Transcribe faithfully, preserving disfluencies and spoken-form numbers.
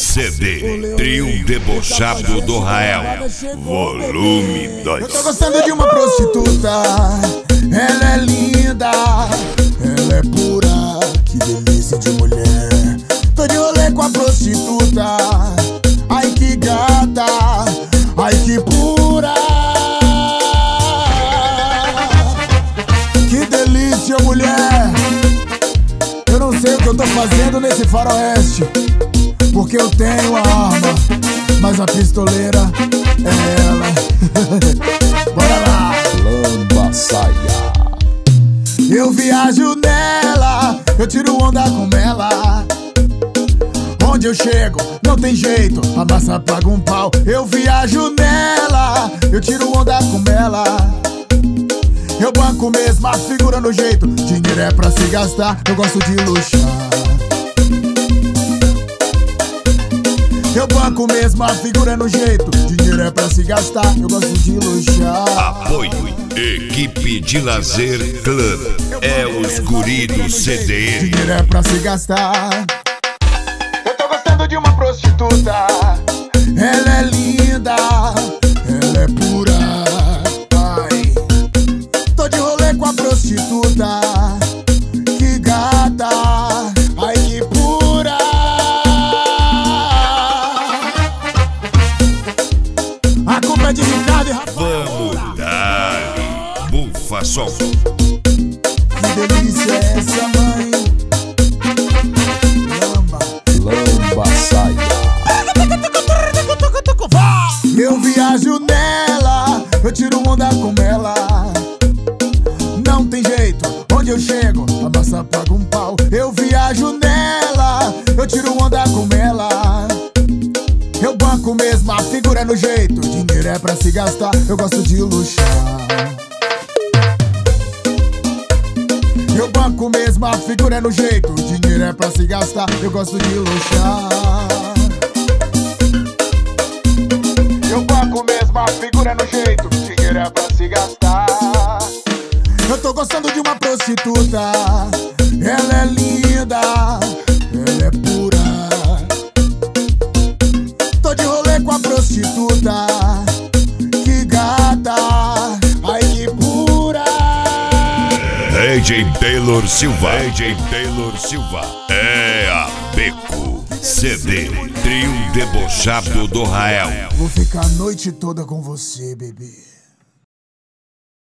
C D Trio Debochado do Rael, volume dois. Eu tô gostando de uma prostituta, ela é linda, ela é pura, que delícia de mulher. Tô de rolê com a prostituta, ai que gata, ai que pura. Que delícia, mulher. Eu não sei o que eu tô fazendo nesse faroeste, porque eu tenho a arma, mas a pistoleira é ela. Bora lá. Lamba saia. Eu viajo nela, eu tiro onda com ela. Onde eu chego, não tem jeito, a massa paga um pau. Eu viajo nela, eu tiro onda com ela. Eu banco mesmo, a figura no jeito. Dinheiro é pra se gastar, eu gosto de luxar. Eu banco mesmo, a figura no jeito. Dinheiro é pra se gastar, eu gosto de luxar. Apoio Equipe de Lazer Club, é os guri do C D. Dinheiro é pra se gastar. Eu tô gostando de uma prostituta, ela é linda, ela é pura. Ai, tô de rolê com a prostituta, que gata, ai que pura. A culpa é de Ricardo e Rafael. Vamos dar bufa som. Que delícia é essa, mãe? Lamba. Lamba saia. Eu viajo nela, eu tiro onda com ela. Não tem jeito, onde eu chego, a massa paga um pau. Eu viajo nela, eu tiro onda com ela. Eu banco mesmo, a figura é no jeito. Dinheiro é pra se gastar, eu gosto de luxar. Eu banco mesmo, a figura é no jeito. Dinheiro é pra se gastar, eu gosto de luxar. Eu banco mesmo, a figura é no jeito. Dinheiro é pra se gastar. Eu tô gostando de uma prostituta, ela é linda, ela é pura. Tô de rolê com a prostituta, que gata, ai que pura. A J Taylor Silva, A J Taylor Silva, é a Beco. C D Trio Debochado do Rael. Vou ficar a noite toda com você, bebê.